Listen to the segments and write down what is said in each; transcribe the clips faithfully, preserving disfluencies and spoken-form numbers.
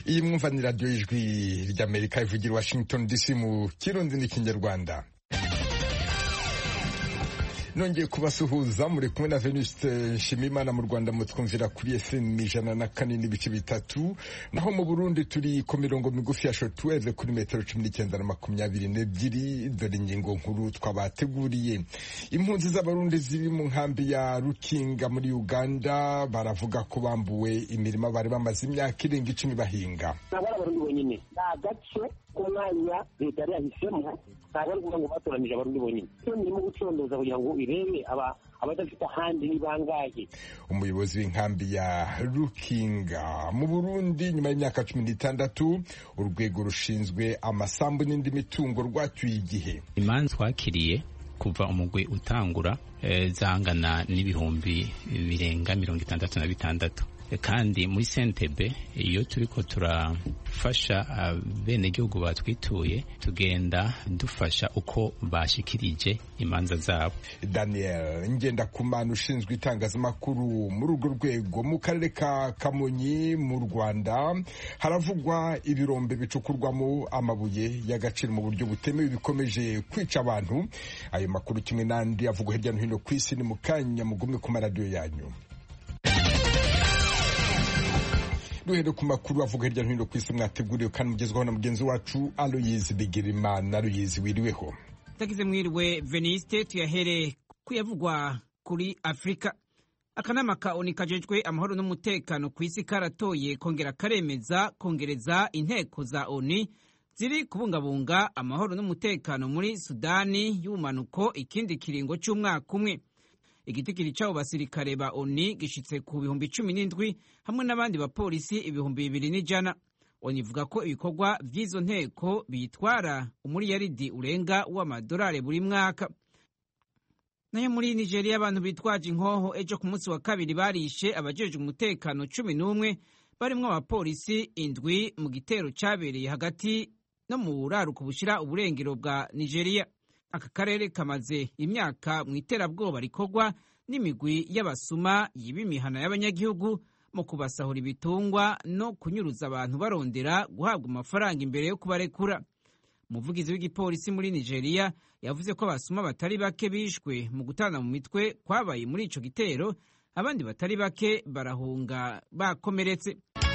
iyi mwumva ni radiyo y'ijwi ry'Amerika ivugira Washington D C mu kirundi n'ikinyarwanda. Nongeye kubasuhuza muri kumwe na Venuste Nshimiyimana. Mu Rwanda mutwumvira kuri F M ijana na kane n'ibice bitatu, naho mu Burundi turi ku mirongo migufi ya shortwave kuri metero cumi n'icyenda na makumyabiri n'ebyiri. Dore ingingo nkuru twabateguriye. Impunzi z'Abarundi ziri mu nkambi ya Rukinga muri Uganda baravuga ko bambuwe imirima bari bamaze imyaka irenga icumi bahinga. Abarundi bonyine agace kumwanya leta yahisemo ntabwo kuvuga ngo batoranije Abarundi bonyine turimo gucondoza kugira ngo irebe aba abadafite ahandi ni bangahe. Umuyobozi w'inkambi ya Rukinga mu Burundi nyuma y'imyaka cumi n'itandatu urwego rushinzwe amasambu n'indi mitungo rwacyuye igihe. Imanza twakiriye kuva umugwi utangura e, zangana n'ibihumbi birenga mirongo itandatu na bitandatu, kandi muri Sentebe iyo turiko turafasha bene gihugu batwituye tugenda dufasha uko bashikirije imanza zabo. Daniel Ngendakumana ushinzwe itangazamakuru muri urwo rwego. Mu karere ka Kamonyi mu Rwanda haravugwa ibirombe bicukurwamo amabuye y'agaciro mu buryo butemewe bikomeje kwica abantu. Ayo makuru kimwe n'andi avugwa hirya no hino ku isi ni mu kanya mugumye ku maradiyo yanyu. Duhere ku makuru avuga hirya no hino ku isi mwateguriwe kandi mugezwaho na mugenzi wacu Aloyizi Bigirimana. Aloyizi, wiriweho? Tagize mwiriwe Veniste. Tuyahere kuyavugwa kuri Afrika. Akanama ka ONU kajejwe amahoro n'umutekano ku isi karatoye kongera karemeza kongereza inteko za ONU ziri kubungabunga amahoro n'umutekano muri Sudani y'ubumanuko ikindi kiringo cy'umwaka umwe. Igitigiri cy'abo basirikare ba ONU gishitse ku bihumbi cumi n'indwi hamwe n'abandi bapolisi ibihumbi bibiri n'ijana. ONU ivuga ko ibikorwa vy'izo nteko bitwara umuriyaridi urenga w'amadolari buri mwaka. Nayo muri Nigeria abantu bitwaje inkoho ejo ku munsi wa kabiri barishe abajejwe umutekano cumi n'umwe barimwo abapolisi indwi mu gitero cabereye hagati no mu buraruko bushira uburengero bwa Nigeria. Aka karere kamaze imyaka mu iterabwoba rikorwa n'imigwi y'abasuma yiba imihana y'abanyagihugu mu kubasahura ibitungwa no kunyuruza abantu barondera guhabwa amafaranga imbere yo kubarekura. Umuvugizi w'igipolisi muri Nigeria yavuze ko abasuma batari bake bishwe mu gutana mu mitwe kwabaye muri ico gitero, abandi batari bake barahunga bakomeretse.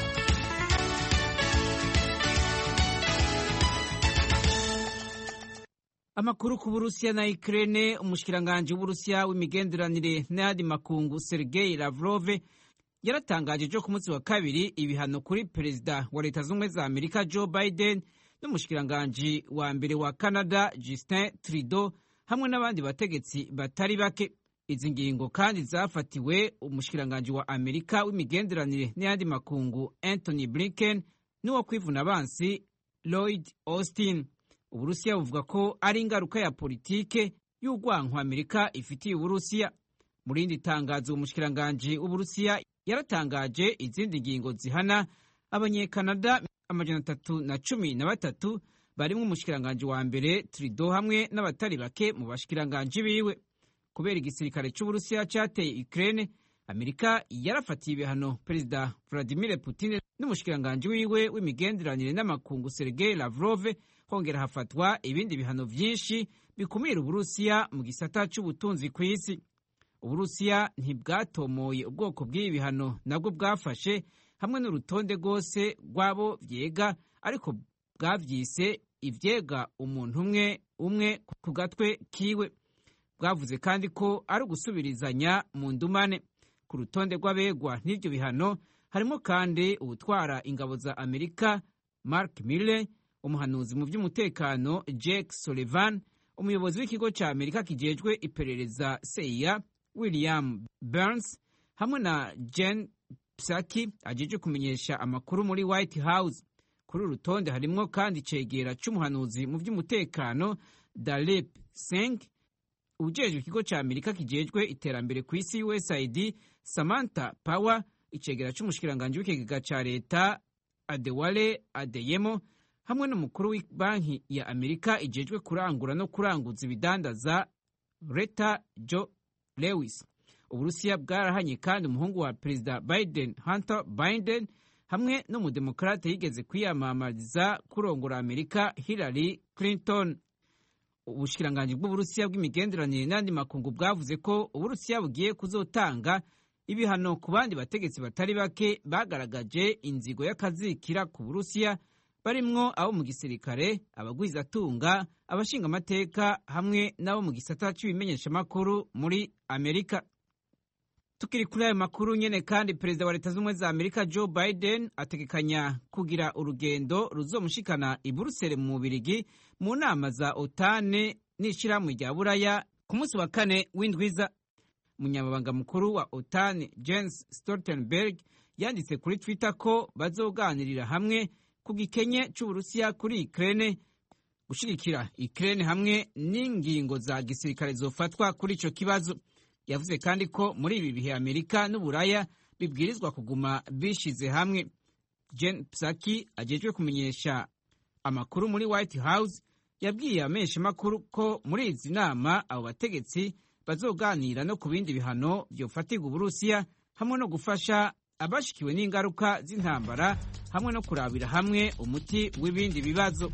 Amakuru ku Burusiya na Ukraine. Umushikiranganje w'Uburusiya w'imigenderanire n'ayandi makungu Sergei Lavrov yaratangaje ejo ku munsi wa kabiri ibihano kuri perezida wa Leta Zunze Ubumwe za Amerika Joe Biden n'umushikiranganje wa mbere wa Canada Justin Trudeau hamwe n'abandi bategetsi batari bake. Izi ngingo kandi zafatiwe umushikiranganje wa Amerika w'imigenderanire n'ayandi makungu Anthony Blinken n'uwo kwivuna abansi Lloyd Austin. Uburusiya buvuga ko ari ingaruka ya politike y'urwanko Amerika ifitiye Uburusiya. Muri rindi tangazo umushikiranganje w'Uburusiya yaratangaje izindi ngingo zihana abanyekanada amajana atatu na cumi na batatu barimwo umushikiranganje wa mbere Trudeau hamwe n'abatari bake mu bashikiranganje biwe. Kubera igisirikare c'Uburusiya cateye Ukraine, Amerika yarafatiye ibihano perezida Vladimir Putin n'umushikiranganje wiwe w'imigenderanire n'amakungu Sergei Lavrov. Hongera hafatwa ibindi bihano vyinshi bikumira Uburusiya mu gisata c'ubutunzi ku isi. Uburusiya ntibwatomoye ubwoko bw'ibi bihano nabwo bwafashe hamwe n'urutonde rwose rwabo vyega, ariko bwavyise ivyega umuntu umwe umwe ku gatwe kiwe. Bwavuze kandi ko ari ugusubirizanya mu ndumane. Ku rutonde rw'abegwa n'ivyo bihano harimo kandi ubutwara ingabo za Amerika Mark Milley, umuhanuzi mu by'umutekano Jake Sullivan, umuyobozi w'ikigo cya Amerika kijejwe iperereza C I A William Burns, hamwe na Jen Psaki ajeje kumenyesha amakuru muri White House. Kuri urutonde harimwo kandi cegera c'umuhanuzi mu by'umutekano Dalip Singh, ujejwe ikigo cya Amerika kijejwe iterambere ku isi U S A I D Samantha Power, icegera c'umushikiranganje w'ikigega ca leta Adewale Adeyemo, hamwe n'umukuru w'ibanki ya Amerika ijejwe kurangura no kuranguza ibidandaza Reta Joe Lewis. Uburusiya bwarahanye kandi umuhungu wa perezida Biden Hunter Biden hamwe n'umudemokrate yigeze kwiyamamariza kurongora Amerika Hillary Clinton. Ubushikiranganji bw'Uburusiya bw'imigenderanire n'andi makungu bwavuze ko Uburusiya bugiye kuzotanga ibihano ku bandi bategetsi batari bake bagaragaje inzigo y'akazikira ku Burusiya, barimwo abo mu gisirikare, abagwizatunga, abashinga amateka hamwe n'abo mu gisata cy'ibimenyeshamakuru muri Amerika. Tukiri kuri ayo makuru nyene kandi, perezida wa leta z'ubumwe za Amerika Joe Biden ategekanya kugira urugendo ruzomushikana i Buruseli mu Bubiligi mu nama za otane n'ishirahamwe rya Buraya ku munsi wa kane w'indwiza. Umunyamabanga mukuru wa otane Jens Stoltenberg yanditse kuri Twitter ko bazoganirira hamwe ku gikenye c'Uburusiya kuri Ukraine, gushigikira Ukraine hamwe n'ingingo za gisirikare zofatwa kuri ico kibazo. Yavuze kandi ko muri ibi bihe Amerika n'Uburaya bibwirizwa kuguma bishize hamwe. Jen Psaki ajejwe kumenyesha amakuru muri White House yabwiye amesha makuru ko muri izi nama abo bategetsi bazoganira no ku bindi bihano byofatirwa Uburusiya hamwe no gufasha abashikiwe n'ingaruka z'intambara hamwe no kurabira hamwe umuti w'ibindi bibazo.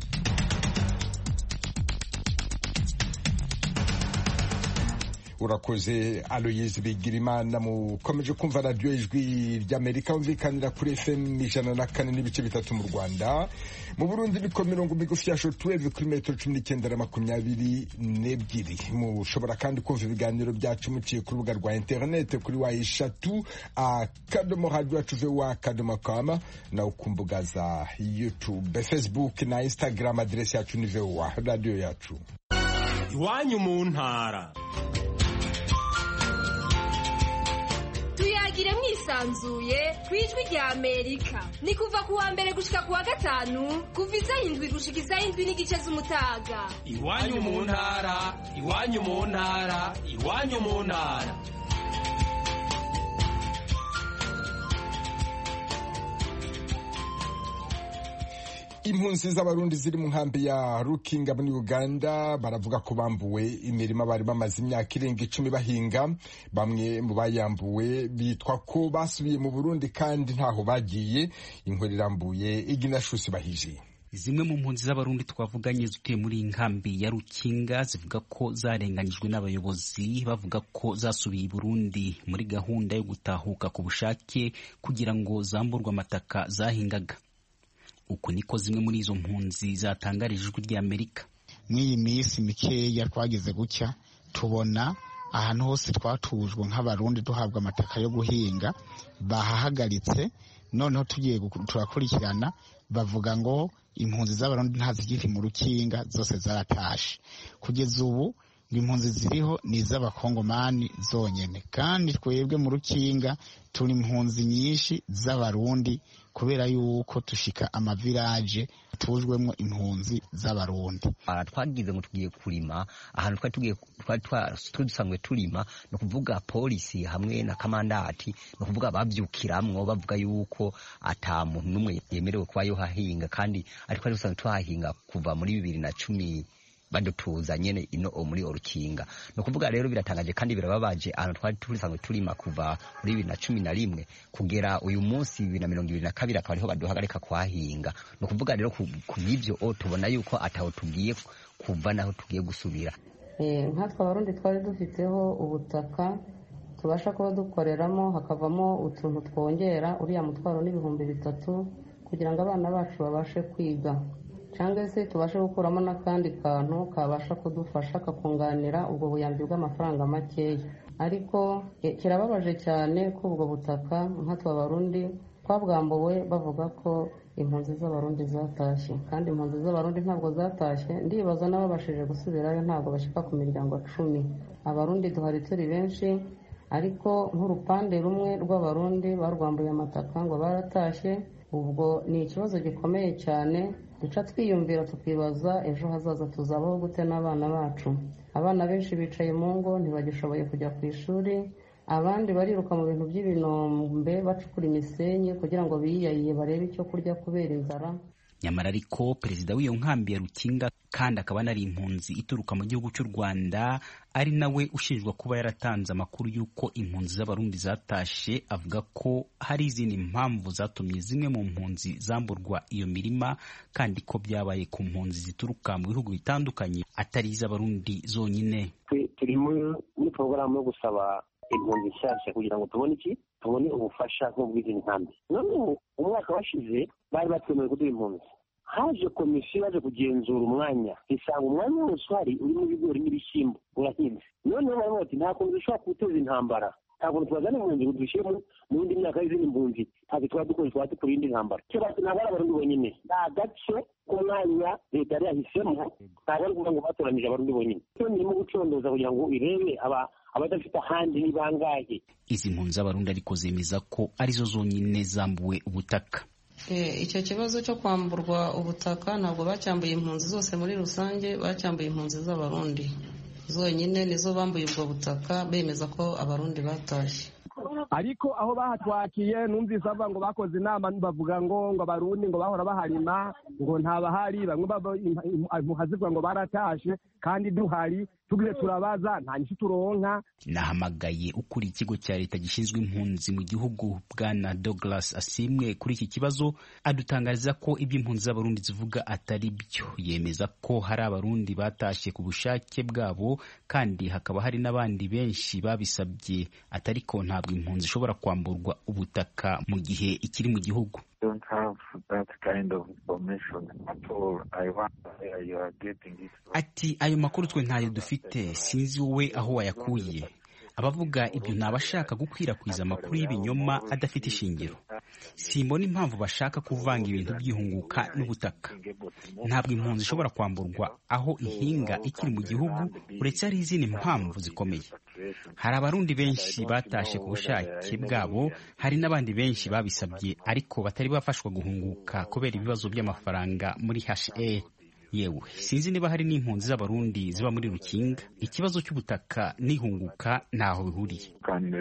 Urakoze Aloyizi Bigirimana. Mukomeje kumva radiyo ijwi ry'Amerika umvikanira kuri F M ijana na kane n'ibice bitatu mu Rwanda. Mu Burundi ni ko mirongo migufi ya shortwave kuri metero cumi n'icyenda na makumyabiri n'ebyiri. Mushobora kandi kumva ibiganiro byacu muciye ku rubuga rwa interinete kuri wa eshatu akadomo radio yacu voa akadomo com na ku mbuga za YouTube, Facebook na Instagram. Aderesi yacu ni voa radio yacu. Iwanyu mu ntara. Tuyagire mwisanzuye kwijwi rya Amerika. Ni kuva kuwa mbere gushika kuwa gatanu kuva isaha indwi gushika isaha indwi n'igice z'umutaga. Iwanyu mu ntara, iwanyu mu ntara, iwanyu mu ntara. Impunzi z'abarundi ziri mu nkambi ya Rukinga muri Uganda baravuga ko bambuwe imirima bari bamaze imyaka irenga icumi bahinga. Bamwe mu bayambuwe bitwa ko basubiye mu Burundi kandi ntaho bagiye. Inkuru irambuye Iginashusi Bahije. Zimwe mu mpunzi z'abarundi twavuganye zituye muri inkambi ya Rukinga zivuga ko zarenganyijwe n'abayobozi bavuga ko zasubiye i Burundi muri gahunda yo gutahuka ku bushake kugira ngo zamburwe amataka zahingaga. Uko niko zimwe muri izo mpunzi zatangarije ijwi rya Amerika. Mw'iyi minsi mikeya twageze gucya tubona ahantu hose twatujwe nk'abarundi duhabwa amataka yo guhinga bahahagaritse, noneho tugiye turakurikirana bavuga ngo impunzi z'abarundi ntazigiri mu Rukinga, zose zaratashe. Kugeza ubu impunzi ziriho ni iz'abakongomani zonyene, kandi twebwe mu Rukinga turi impunzi nyinshi z'abarundi kubera yuko tushika amavirage tujwemo impunzi z'abarundi. Twagize ngo tugiye kurima ahantu twari tugiye twari dusanzwe turima, no kuvuga polisi hamwe na kamandati, no kuvuga bavyukiramwo bavuga yuko ata muntu numwe yemerewe kwa yo hahinga, kandi ariko ari dusanzwe twahinga kuva muri bibiri na cumi badutuza nyene ino muri Rukinga. No kuvuga rero biratangaje kandi birababaje ahantu twari turisanzwe turima kuva muri bibiri na cumi na rimwe kugera uyu munsi bibiri na mirongo ibiri na kabiri akaba ariho baduhagarika kwahinga. No kuvuga rero kubw'ivyo o tubona yuko ataho tugiye kuva naho tugiye gusubira. Eh nkatwa abarundi twari dufiteho ubutaka tubasha kuba dukoreramo, hakavamo utuntu twongera uriya mutwaro n'ibihumbi bitatu kugira ngo abana bacu babashe kwiga, cyangwa se tubashe gukuramo n'akandi kantu kabasha kudufasha kakunganira ubwo buyambi bw'amafaranga makeya. Ariko kirababaje cyane ko ubwo butaka nkatwa abarundi twabwambuwe bavuga ko impunzi z'abarundi zatashye, kandi impunzi z'abarundi ntabwo zatashye. Ndibaza n'ababashije gusubirayo ntabwo bashika ku miryango cumi. Abarundi duhari turi benshi, ariko nk'urupande rumwe rw'abarundi barwambuye amataka ngo baratashye. Ubwo ni ikibazo gikomeye cyane, duca twiyumvira tukibaza ejo hazaza tuzabaho gute n'abana bacu. Abana benshi bicaye mu ngo ntibagishoboye kujya ku ishuri, abandi bariruka mu bintu by'ibinombe bacukura imisenyi kugira ngo biyayiye barebe icyo kurya kubera inzara. nyamara ariko perezida w'iyo nkambi ya Rukinga kandi akaba anari impunzi ituruka mu gihugu cy'u Rwanda ari nawe ushinjwa kuba yaratanze amakuru y'uko impunzi z'abarundi zatashe, avuga ko hari izindi mpamvu zatumye zimwe mu mpunzi zamburwa iyo mirima kandi ko byabaye ku mpunzi zituruka mu bihugu bitandukanye atari iz'abarundi zonyine. Turi muri porogaramu yo gusaba impunzi nshyashya kugira ngo tubone iki tubone ubufasha nk'ubw'izi nkambi. None umwaka washize bari batwemewe kuduha impunzi, haje komisiyo yaje kugenzura umwanya isanga umwanya wose uhari urimo ibigori n'ibishyimbo urahinze. Noneho baravuga bati nta kuntu dushobora kuwuteza intambara, nta kuntu twazana impunzi ngo dushyire mu yindi myaka y'izindi mpunzi ntabwo tuba dukora twaba dukora iyindi ntambara. Icyo bati ntabwo ari abarundi bonyine, ni agace k'umwanya leta yari yahisemo, ntabwo ari ukuvuga ngo batoranije abarundi bonyine. Icyo irimo gucondoza kugira ngo irebe aba abadafite ahandi ni bangahe. Izi mpunzi z'abarundi ariko zemeza ko arizo zonyine zambuwe ubutaka. Icyo kibazo cyo kwamburwa ubutaka ntabwo bacyambuye impunzi zose muri rusange, bacyambuye impunzi z'abarundi zonyine nizo bambuye ubwo butaka bemeza ko abarundi batashye. Ariko aho bahatwakiye numvise bavuga ngo bakoze inama bavuga ngo ngo abarundi ngo bahora baharima ngo ntabahari, bamwe muhazirwa ngo baratashe kandi duhari tugiye turabaza nta nyinshi turonka. Nahamagaye ukuri ikigo cya leta gishinzwe impunzi mu gihugu Bwana Douglas Asimwe kuri iki kibazo, adutangariza ko ibyo impunzi z'abarundi zivuga atari byo. Yemeza ko hari abarundi batashe ku bushake bwabo kandi hakaba hari n'abandi benshi babisabye, atari ko ntabwo impunzi ishobora kwamburwa ubutaka mu gihe ikiri mu gihugu. Don't have that kind of information at all. I wonder where you are getting it from. Ati ayo makuru twe ntayo dufite, sinzi wowe aho wayakuye. Abavuga ibyo ni abashaka gukwirakwiza amakuru y'ibinyoma adafite ishingiro. Simbona impamvu bashaka kuvanga ibintu by'ihunguka n'ubutaka. Ntabwo impunzi ishobora kwamburwa aho ihinga ikiri mu gihugu, uretse hari izindi mpamvu zikomeye. Hari abarundi benshi batashe ku bushake bwabo, hari n'abandi benshi babisabye ariko batari bafashwa guhunguka kubera ibibazo by'amafaranga muri H A. Yewe sinzi niba hari n'impunzi z'abarundi ziba muri Rukinga. Ikibazo cy'ubutaka n'ihunguka ntaho bihuriye.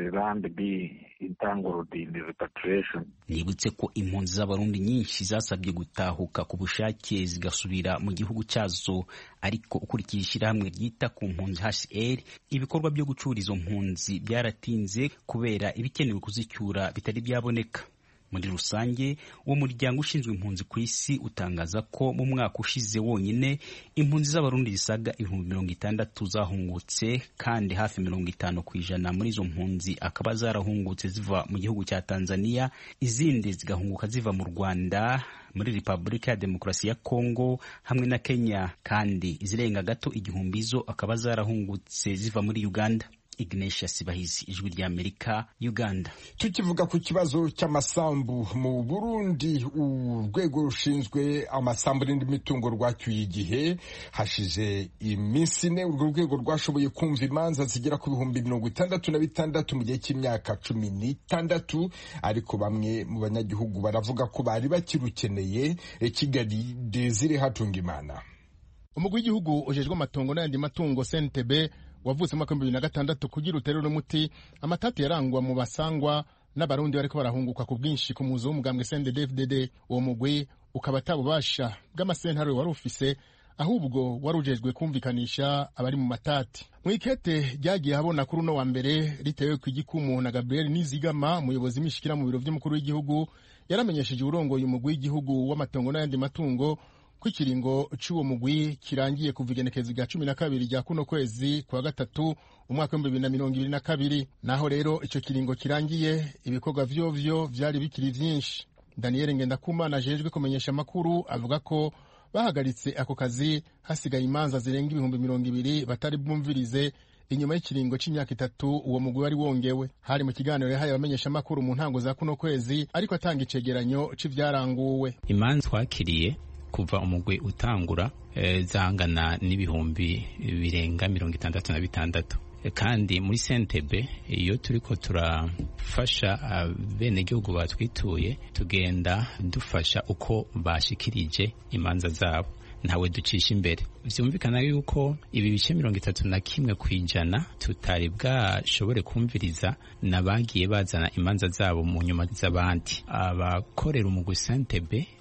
Nibutse ko impunzi z'abarundi nyinshi zasabye gutahuka ku bushake zigasubira mu gihugu cyazo, ariko ukurikije ishyirahamwe ryita ku mpunzi H C R ibikorwa byo gucura izo mpunzi byaratinze kubera ibikenewe kuzicyura bitari byaboneka. Muri rusange uwo muryango ushinzwe impunzi ku isi utangaza ko mu mwaka ushize wonyine impunzi z'abarundi zisaga ibihumbi mirongo itandatu zahungutse, kandi hafi mirongo itanu ku ijana muri izo mpunzi akaba zarahungutse ziva mu gihugu cya Tanzania, izindi zigahunguka ziva mu Rwanda, muri Repubulika ya Demokarasi ya Kongo hamwe na Kenya, kandi izirenga gato igihumbi zo akaba zarahungutse ziva muri Uganda. Ignatius Sibahizi, Ijwi rya Amerika, Uganda. Tukivuga ku kibazo cy'amasambu mu Burundi, urwego rushinzwe amasambu n'indi mitungo rwacyuye igihe hashize iminsi ine. Urwo rwego rwashoboye kumva imanza zigera ku bihumbi mirongo itandatu na bitandatu mu gihe cy'imyaka cumi n'itandatu, ariko bamwe mu banyagihugu baravuga ko bari bakirukeneye. Kigali, Desire Hatungimana. Umugwi w'igihugu ujejwe amatongo n'ayandi matungo C N T B wavutse mu mwaka w'ibihumbi bibiri na gatandatu kugira uterure umuti amatati yarangwa mu basangwa n'abarundi bariko barahunguka ku bwinshi ku muzo w'umugambwe C N D D F D D. Uwo mugwi ukaba atabubasha bw'amasentare wari ufise, ahubwo wari ujejwe kumvikanisha abari mu matati. Mu ikete ryagiye habona kuri uno wa mbere ritewe ku igikumu na Gabriel Nizigama, umuyobozi mishikira mu biro by'umukuru w'igihugu, yaramenyesheje urongoye umugwi w'igihugu w'amatongo n'ayandi matungo ko ikiringo c'uwo mugwi kirangiye kuva igenekerezo rya cumi na kabiri rya kuno kwezi kwa gatatu umwaka w'ibihumbi bibiri na mirongo ibiri na kabiri. Naho rero ico kiringo kirangiye ibikorwa vyovyo vyari bikiri vyinshi. Daniel Ngendakumana ajejwe kumenyesha amakuru avuga ko bahagaritse ako kazi hasigaye imanza zirenga ibihumbi mirongo ibiri batari bwumvirize inyuma y'ikiringo c'imyaka itatu uwo mugwi wari wongewe. Hari mu kiganiro yahaye abamenyesha amakuru mu ntango za kuno kwezi, ariko atanga icegeranyo c'ivyaranguwe. Imanza twakiriye kuva umugwi utangura e, zangana n'ibihumbi birenga mirongo itandatu na bitandatu, e, kandi muri C N T B iyo turiko turafasha bene gihugu batwituye tugenda dufasha uko bashikirije imanza zabo, ntawe ducisha imbere. Vyumvikana yuko ibi bice mirongo itatu na kimwe kwijana tutari bwashobore kumviriza nabagiye bazana imanza zabo mu nyuma z'abandi. Abakorera umugwi C N T B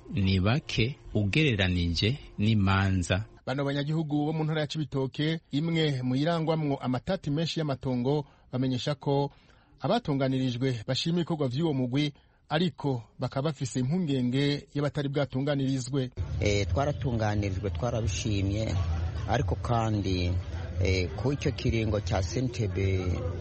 ni bake ugereranije n'imanza. Bano banyagihugu bo mu ntara ya Cibitoke, imwe mu irangwamwo amatati menshi y'amatongo, bamenyesha ko abatunganirijwe bashima ibikorwa vy'uwo mugwi, ariko bakaba bafise impungenge y'abatari bwatunganirizwe. E, twaratunganirijwe twarabishimye, ariko kandi e, ku icyo kiringo cya Sentebe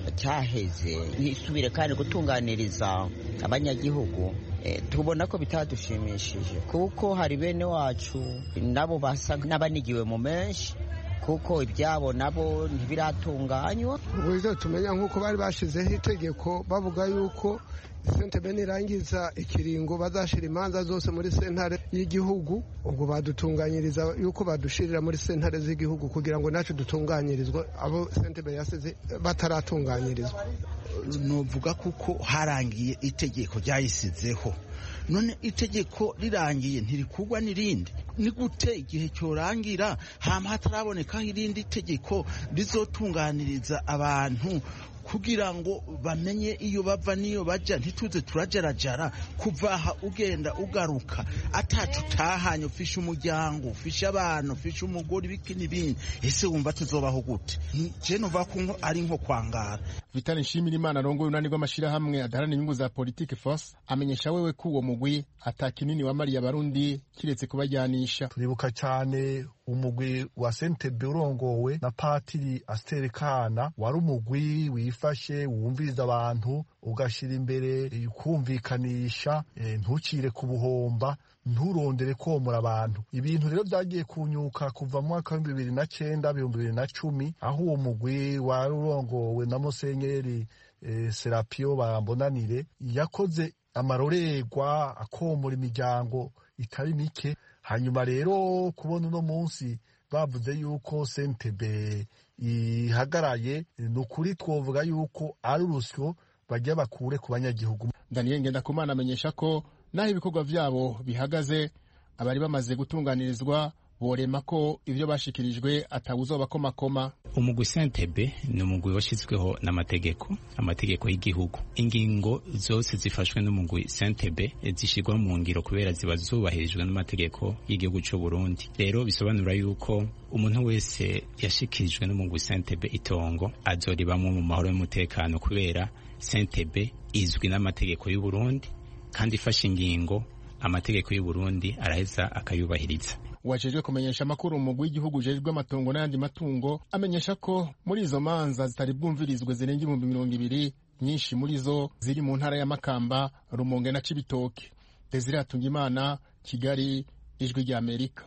cyaheze nisubire kandi gutunganiriza abanyagihugu, e, tubona ko bitadushimishije kuko hari bene wacu nabo basa n'abanigiwe mu menshi kuko ibyabo nabo ntibiratunganywa. Ubwo tumenya nk'uko bari bashizeho itegeko bavuga yuko Sentebe nirangiza ikiringo bazashira imanza zose muri sentare y'igihugu, ubwo badutunganyiriza yuko badushirira muri sentare z'igihugu kugira ngo nacu dutunganyirizwe abo Sentebe yasize bataratunganyirizwa. Novuga kuko harangiye itegeko ryayisizeho, none itegeko rirangiye ntirikugwa n'irindi. Ni gute igihe cyorangira hama hatarabonekaho irindi tegeko rizotunganiriza abantu kugira ngo bamenye iyo bava niyo baja, ntituze turajarajara kuva aha ugenda ugaruka atacu utahanye, ufishe umuryango, ufishe abantu, ufishe umugore, ibiki n'ibindi. Ese wumva tuzobaho gute? Je nova ko ari nko kwangara. Vital Nshimirimana arongoye unani rw'amashirahamwe adaharanira inyungu za politike Force amenyesha wewe ko uwo mugwi atakinini wa Mariya Barundi kiretse kubajyanisha. Turibuka cyane umugwi wa Sentebe urongowe na Patiri Astere Kana, wari umugwi wifashe wumviriza abantu, ugashira imbere kumvikanisha, e, ntucire ku buhomba, nturondere komora abantu. Ibintu rero byagiye kunyuka kuva mu mwaka wa bibiri na cenda bibiri na cumi, aho uwo mugwi wari urongowe na Musenyeri e, Serapio Barambonanire yakoze amarorerwa akomora imiryango itari mike. Hanyuma rero kubona uno munsi bavuze yuko Sentebe ihagaraye, ni ukuri twovuga yuko ari urusyo bajya bakure ku banyagihugu. Daniel Ngendakumana amenyesha ko naho ibikorwa vyabo bihagaze, abari bamaze gutunganirizwa borema ko ivyo bashikirijwe atawuzobakomakoma. Umugwi Sentebe ni umugwi washyizweho n'amategeko, amategeko y'igihugu. Ingingo zose zifashwe n'umugwi Sentebe zishirwa mu ngiro kubera ziba zubahirijwe n'amategeko y'igihugu cy'u Burundi. Rero bisobanura yuko umuntu wese yashikirijwe n'umugwi Sentebe itongo azoribamwo mu mahoro y'umutekano, kubera Sentebe izwi n'amategeko y'u Burundi kandi ifashe ingingo amategeko y'u Burundi araheza akayubahiriza. Wajejwe kumenyesha makuru umugwi w'igihugu ujejwe amatongo n'ayandi matungo amenyesha ko muri izo manza zitari bwumvirizwe zirenga ibihumbi mirongo ibiri, nyinshi muri zo ziri mu ntara ya Makamba, Rumonge na Cibitoke. Desire Hatungimana, Kigali, Ijwi rya Amerika.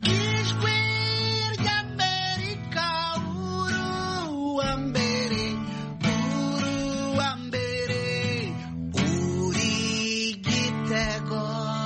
Ijwi rya Amerika, uru wa mbere, uru wa mbere, uri Gitego.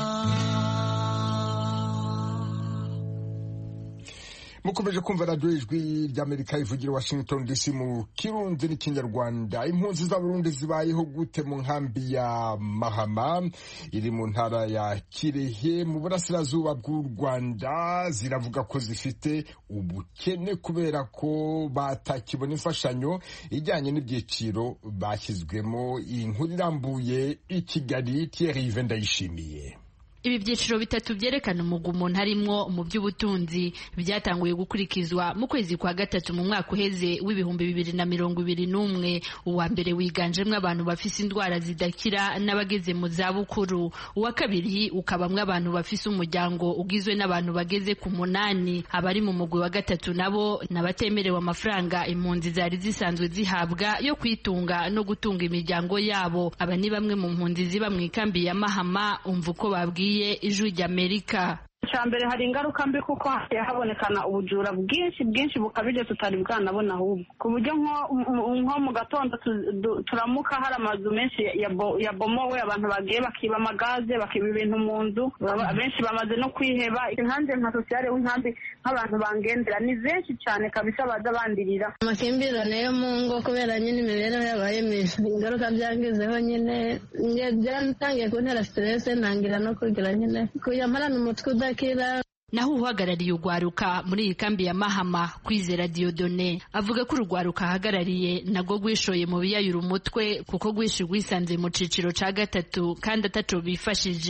Mukomeje kumva radio Ijwi ry'Amerika ivugira Washington D C mu Kirundi n'Ikinyarwanda. Impunzi za Burundi zibayeho gute mu nkambi ya Mahama iri mu ntara ya Kirehe mu burasirazuba bw'u Rwanda? Ziravuga ko zifite ubukene kubera ko batakibona imfashanyo ijyanye n'ibyiciro bashyizwemo. Inkuru irambuye i Kigali, Thierry Vendayishimiye. Ibi byiciro bitatu byerekana umugwi umuntu arimwo mu by'ubutunzi byatanguye gukurikizwa mu kwezi kwa gatatu mu mwaka uheze w'ibihumbi bibiri na mirongo ibiri n'umwe. Uwa mbere wiganjemwo abantu bafise indwara zidakira n'abageze mu zabukuru. Uwa kabiri ukabamwo abantu bafise umuryango ugizwe n'abantu bageze ku munani. Abari mu mugwi wa gatatu nabo n'abatemerewe amafaranga impunzi zari zisanzwe zihabwa yo kwitunga no gutunga imiryango yabo. Aba ni bamwe mu mpunzi ziba mu ikambi ya Mahama, umva uko babwiye Ijwi ry'Amerika. Cyambere hari ingaruka mbi kuko hasiye habonekana ubujura bwinshi bwinshi bukabije tutari bwanabona ahubwo ku buryo nko mu gatondo turamuka hari amazu menshi yabomowe, abantu bagiye bakiba amagaze, bakiba ibintu mu nzu, benshi bamaze no kwiheba. Inkambi nka sosiyale w'inkambi nk'abantu bangendera ni benshi cyane kabisa baza bandirira amakimbirane yo mu ngo kubera nyine imibereho yabaye mibi. Ingaruka byangizeho nyine byatangiye kuntera stress, ntangira no kugira nyine kuyamarana umutwe udakira. Naho uhagarariye urwaruka muri iyi kambi ya Mahama, Kwizera Diodone, avuga ko urwaruka ahagarariye nabwo rwishoye mu biyayura umutwe kuko rwishi rwisanze mu ciciro ca gatatu kandi ataco bifashije.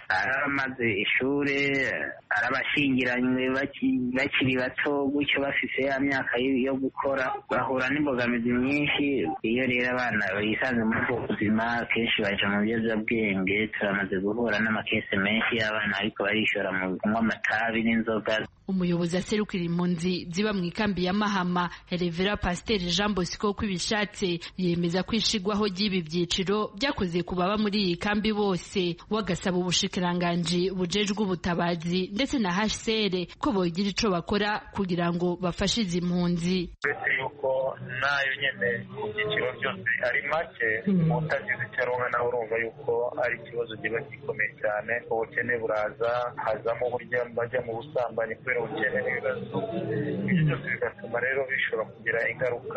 aramaze ishure arabashingiranywe bakiri bato gutyo bafise ya myaka yo gukora bahura n'imbogamizi nyinshi. Iyo rero abana bisanze muri ubwo buzima kenshi baja mu biyobyabwenge. Turamaze guhura n'amakese menshi y'abana ariko barishora mu kunywa amatabi n'inzoga. Umuyobozi aserukira impunzi ziba mu ikambi ya Mahama Revera Pasiteri Jean Bosco Kwibishatse yemeza kwishigwaho ry'ibi byiciro byakoze ku baba muri iyi kambi bose, wagasaba ubushikiranganji bujejwe ubutabazi ndetse na H C R ko bogira ico bakora kugira ngo bafashe izi mpunzi. Uretse yuko nayo nyene ku byiciro byose ari make, utagize icyo aronka nawe urumva yuko ari ikibazo kiba gikomeye cyane. Ubukene buraza, hazamo uburyo bajya mu busambanyi kubera ubukene n'ibibazo. Ibyo byose bigatuma rero bishobora kugira ingaruka,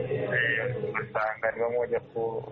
ugasanga ni bamwe bajya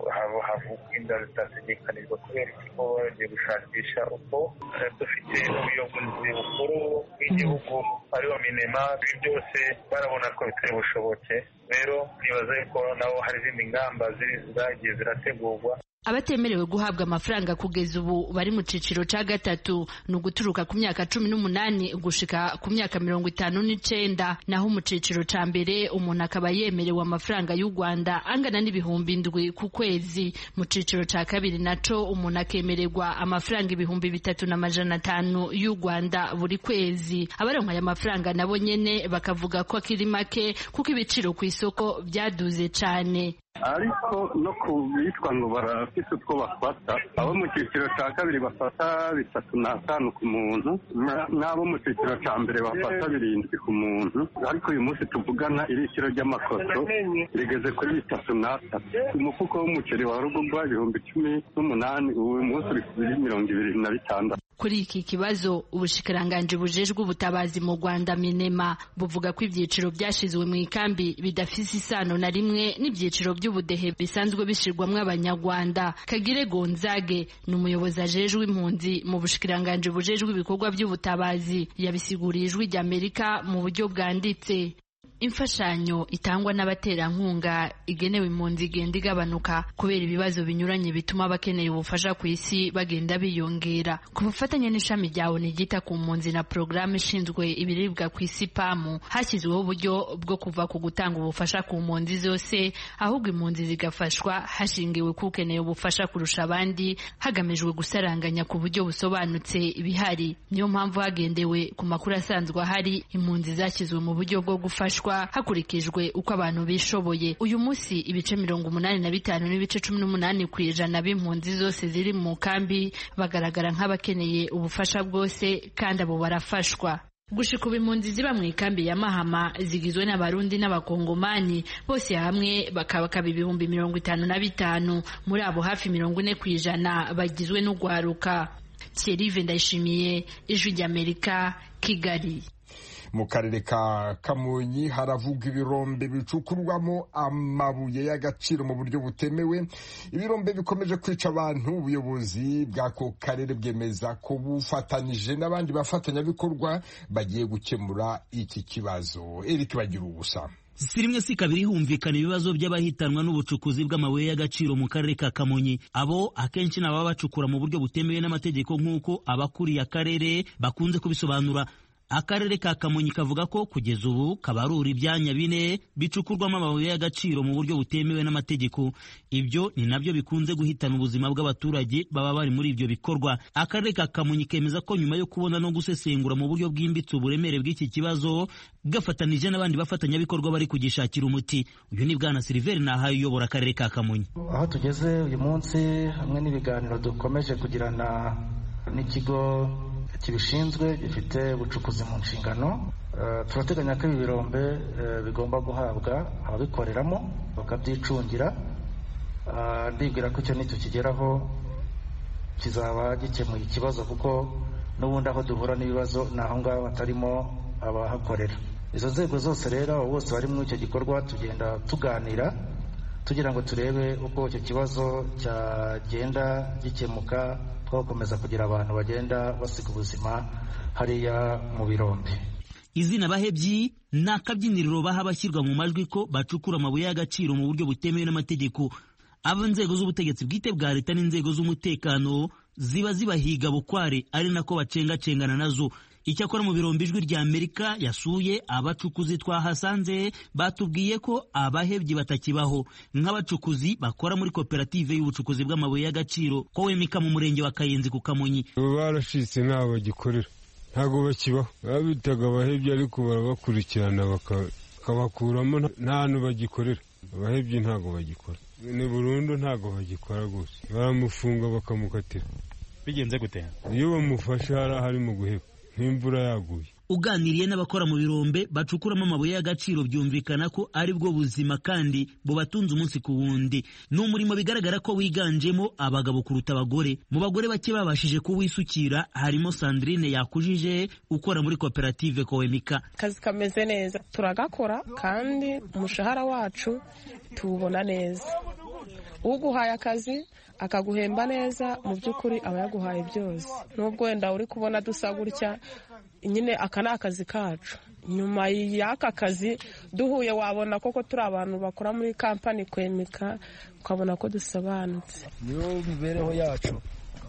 havuka inda zitategekanijwe kubera ikigo bagiye gushakisha uko. Dufite ubuyobozi bukuru bw'igihugu ariwo minema, ibi byose barabona ko bitari bushoboke. Rero nibaza yuko nabo hari izindi ngamba zagiye zirategurwa. Abatemerewe guhabwa amafaranga kugeza ubu bari mu ciciro ca gatatu ni uguturuka ku myaka cumi n'umunani gushika ku myaka mirongo itanu n'icenda, naho mu ciciro ca mbere umuntu akaba yemerewe amafaranga y'u Rwanda angana n'ibihumbi indwi ku kwezi. Mu ciciro ca kabiri naco umuntu akemererwa amafaranga ibihumbi bitatu n'amajana atanu y'u Rwanda buri kwezi. Abaronka aya mafaranga nabo nyene bakavuga ko akiri make kuko ibiciro ku isoko byaduze cane. Ariko no ku bitwa ngo barafise utwo bafata, abo mu cyiciro cya kabiri bafata bitatu n'atanu ku muntu, n'abo mu cyiciro cya mbere bafata birindwi ku muntu. Ariko uyu munsi tuvugana irikiro ry'amakoso rigeze kuri bitatu n'atatu. Umufuko w'umuceri wa rugugwa ibihumbi cumi n'umunani, uyu munsi uri kuri mirongo ibiri na bitandatu. Kuri iki kibazo ubushikiranganji bujejwe ubutabazi mu Rwanda Minema buvuga ko ibyiciro byashizwe mu ikambi bidafise isano na rimwe n'ibyiciro by'ubudehe bisanzwe bishirwamwo abanyarwanda. Kagire Gonzage ni umuyobozi ajejwe impunzi mu bushikiranganji bujejwe ibikorwa by'ubutabazi, yabisiguriye Ijwi ry'Amerika mu buryo bwanditse. Imfashanyo itangwa n'abaterankunga igenewe impunzi igenda igabanuka kubera ibibazo binyuranye bituma abakeneye ubufasha ku isi bagenda biyongera. Ku bufatanye n'ishami rya O N U ryita ku mpunzi na porogaramu ishinzwe ibiribwa ku isi P A M, hashyizweho uburyo bwo kuva ku gutanga ubufasha ku mpunzi zose, ahubwo impunzi zigafashwa hashingiwe ku ukeneye ubufasha kurusha abandi, hagamijwe gusaranganya ku buryo busobanutse ibihari. Niyo mpamvu hagendewe ku makuru asanzwe ahari, impunzi zashyizwe mu buryo bwo gufashwa hakurikijwe uko abantu bishoboye. Uyu munsi ibice mirongo umunani na bitanu n'ibice cumi n'umunani ku ijana b'impunzi zose ziri mu kambi bagaragara nk'abakeneye ubufasha bwose, kandi abo barafashwa. Gushika ubu impunzi ziba mu ikambi ya Mahama zigizwe n'abarundi n'abakongomani, bose hamwe bakabakaba ibihumbi mirongo itanu na bitanu. Muri abo hafi mirongo ine ku ijana bagizwe n'ugwaruka. Thierry Ndayishimiye, Ijwi ry'Amerika, Kigali. Mu karere ka Kamonyi haravuga ibirombe bicukurwamo amabuye y'agaciro mu buryo butemewe. Ibirombe bikomeje kwica abantu. Ubuyobozi bw'ako karere bwemeza ko bufatanyije n'abandi bafatanyabikorwa bagiye gukemura iki kibazo. Eric Bagira ubusa. Si rimwe si kabiri humvikana ibibazo by'abahitanwa n'ubucukuzi bw'amabuye y'agaciro mu karere ka Kamonyi. Abo akenshi n'ababa bacukura mu buryo butemewe n'amategeko nk'uko abakuriye akarere bakunze kubisobanura. Akarere ka Kamonyi kavuga ko kugeza ubu kabarura ibyanya bine bicukurwamo amabuye y'agaciro mu buryo butemewe n'amategeko. Ibyo ni nabyo bikunze guhitana ubuzima bw'abaturage baba bari muri ibyo bikorwa. Akarere ka Kamonyi kemeza ko nyuma yo kubona no gusesengura mu buryo bwimbitse uburemere bw'iki kibazo, gafatanije n'abandi bafatanyabikorwa bari kugishakira umuti. Uyu ni Bwana Silver Nahayo uyobora akarere ka Kamonyi. Aho tugeze uyu munsi hamwe n'ibiganiro dukomeje kugirana n'ikigo kibishinzwe gifite ubucukuzi mu nshingano, uh, turateganya ko ibi birombe uh, bigomba guhabwa ababikoreramo bakabyicungira. Uh, ndibwira ko icyo nitukigeraho kizaba gikemuye ikibazo, kuko n'ubundi aho duhura n'ibibazo ni aho ngaho hatarimo abahakorera. Izo nzego zose rero abo bose bari muri icyo gikorwa tugenda tuganira tugira ngo turebe uko icyo kibazo cyagenda gikemuka, twakomeza kugira abantu bagenda basiga ubuzima hariya mu birombe. Izina bahebyi ni akabyiniriro baha bashyirwa mu majwi ko bacukura amabuye y'agaciro mu buryo butemewe n'amategeko. Abo nzego z'ubutegetsi bwite bwa leta n'inzego z'umutekano ziba zibahiga bukware ari nako bacengacengana nazo. Icyakora mu birombe ijwi rya Amerika yasuye abacukuzi twahasanze batubwiye ko abahebyi batakibaho, nk'abacukuzi bakora muri koperative y'ubucukuzi bw'amabuye y'agaciro Kowemika mu murenge wa Kayenzi ku Kamonyi. Barashitse nabo bagikorera, ntago bakibaho, babitaga abahebyi ariko barabakurikirana bakabakuramo, nta hantu bagikorera. Abahebyi ntago bagikora, ni burundu ntago bagikora gose, baramufunga bakamukatira. Bigenze gute? Iyo bamufashe hari mu guheba nk'imvura yaguye. Uganiriye n'abakora mu birombe bacukuramo amabuye y'agaciro byumvikana ko ari bwo buzima kandi bubatunze umunsi ku wundi. Ni umurimo bigaragara ko wiganjemo abagabo kuruta abagore. Mu bagore bake babashije kuwisukira harimo Sandrine Yakujije ukora muri koperative Kowemika. Kazi kameze neza, turagakora kandi umushahara wacu tuwubona neza. Uguhaye akazi akaguhemba neza, mu by'ukuri aba yaguhaye byose. Nubwo wenda uri kubona dusa gutya, nyine aka ni akazi kacu. Nyuma y'aka kazi duhuye wabona koko turi abantu bakora muri kampani Kowemika, ukabona ko dusobanutse. Niyo mibereho yacu.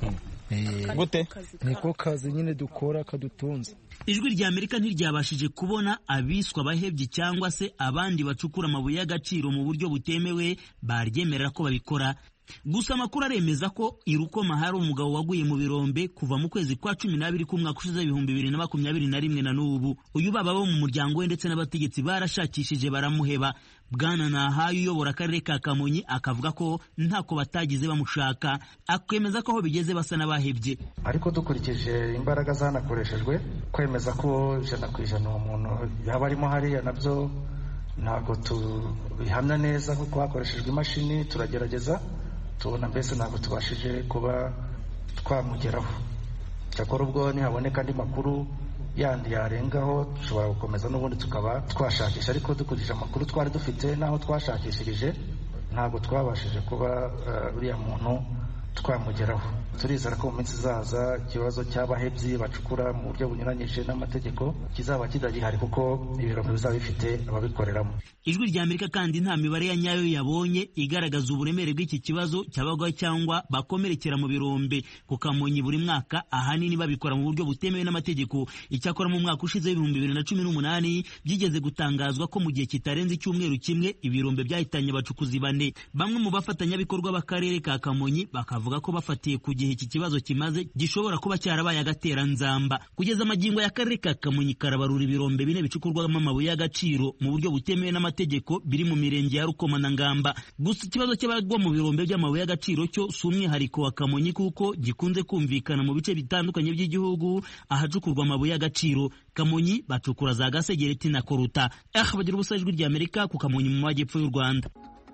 Gute? Niko kazi nyine dukora kadutunze. Ijwi rya Amerika ntiryabashije kubona abiswa abahebyi cyangwa se abandi bacukura amabuye y'agaciro mu buryo butemewe baryemerera ko babikora. Gusa amakuru aremeza ko i Rukoma hari umugabo waguye mu birombe kuva mu kwezi kwa cumi n'abiri k'umwaka ushize ibihumbi bibiri na makumyabiri na rimwe na n'ubu. Uyu baba bo mu muryango we ndetse n'abategetsi barashakishije baramuheba. Bwana Nahayo uyobora akarere ka Kamonyi akavuga ko ntako batagize bamushaka, akemeza ko aho bigeze basa n'abahebye. Ariko dukurikije imbaraga zanakoreshejwe kwemeza ko ijana ku ijana uwo muntu yaba arimo hariya nabyo ntabwo tubihamya neza, kuko hakoreshejwe imashini turagerageza tubona mbese ntabwo tubashije kuba twamugeraho. Cyakora ubwo nihaboneka andi makuru yandi yarengaho dushobora gukomeza n'ubundi tukaba twashakisha, ariko dukurikije amakuru twari dufite n'aho twashakishirije ntabwo twabashije kuba uriya muntu twamugeraho. Turizera ko mu minsi izaza ikibazo cy'abahebyi bacukura mu buryo bunyuranyije n'amategeko kizaba kidagihari, kuko ibirombe bizaba bifite ababikoreramo. Ijwi rya Amerika kandi nta mibare ya nyayo yabonye igaragaza uburemere bw'iki kibazo cy'abagwa cyangwa bakomerekera mu birombe ku Kamonyi buri mwaka, ahanini babikora mu buryo butemewe n'amategeko. Icyakora mu mwaka ushize w'ibihumbi bibiri na cumi n'umunani byigeze gutangazwa ko mu gihe kitarenze icyumweru kimwe ibirombe byahitanye abacukuzi bane. Bamwe mu bafatanyabikorwa b'akarere ka Kamonyi bakavuga ko bafatiye ku gihe iki kibazo kimaze gishobora kuba cyarabaye agateranzamba. Kugeza amagingo y'akarere ka Kamonyi karabarura ibirombe bine bicukurwamo amabuye y'agaciro mu buryo butemewe n'amategeko biri mu mirenge ya Rukoma na Ngamba. Gusa ikibazo cy'abagwa mu birombe by'amabuye y'agaciro cyo si umwihariko wa Kamonyi, kuko gikunze kumvikana mu bice bitandukanye by'igihugu ahacukurwa amabuye y'agaciro. Kamonyi bacukura za Gasegereti na Koruta. Ah, bagira ubusa ijwi rya Amerika ku Kamonyi mu majyepfo y'u Rwanda.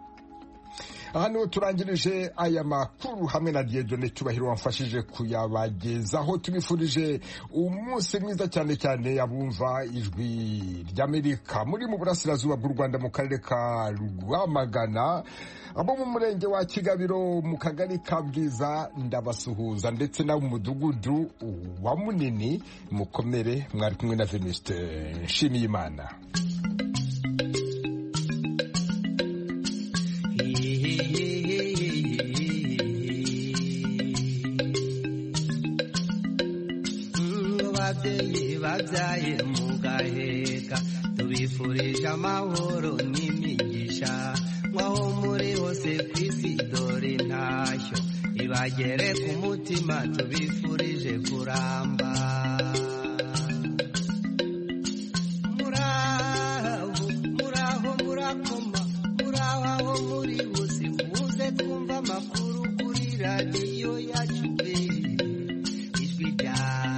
Aha niho turangirije aya makuru hamwe na Dieudonne Cyubahiro wamfashije kuyabagezaho. Tubifurije umunsi mwiza cyane cyane abumva ijwi ry'Amerika muri mu burasirazuba bw'u Rwanda mu karere ka Rwamagana, abo mu murenge wa Kigabiro mu kagari ka Bwiza ndabasuhuza, ndetse n'abo mu mudugudu wa Munini mukomere. Mwari kumwe na Venuste Nshimiyimana. Babyaye mugaheka tubifurije amahoro n'imigisha, mwaho muri hose ku isi dore ntashyo ibagere ku mutima, tubifurije kuramba. Muraho muraho murakoma, muraho aho muri bose muze twumva amakuru kuri radiyo yacu ijwi rya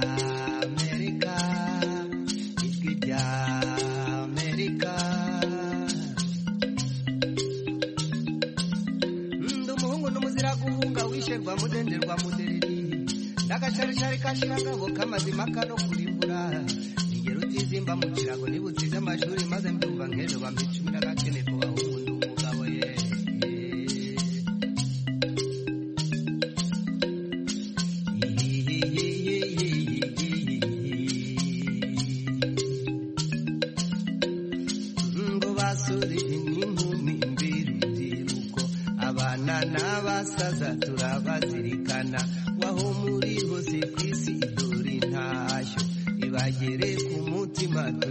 mudenderwa mudereri ndagacaricari kashirangabo kamazima kano kurimbura nigera utizimba mu kirago nibutsize amashuri maze mbyumva nk'ejo bampa icumi n'agakene kubaho umuntu umugabo ye. Ngo basuri n'inkumi mbiri ndiruko abana n'abasaza turabazirikana. aho muri hose ku isi dore intashyo ibagere ku mutima.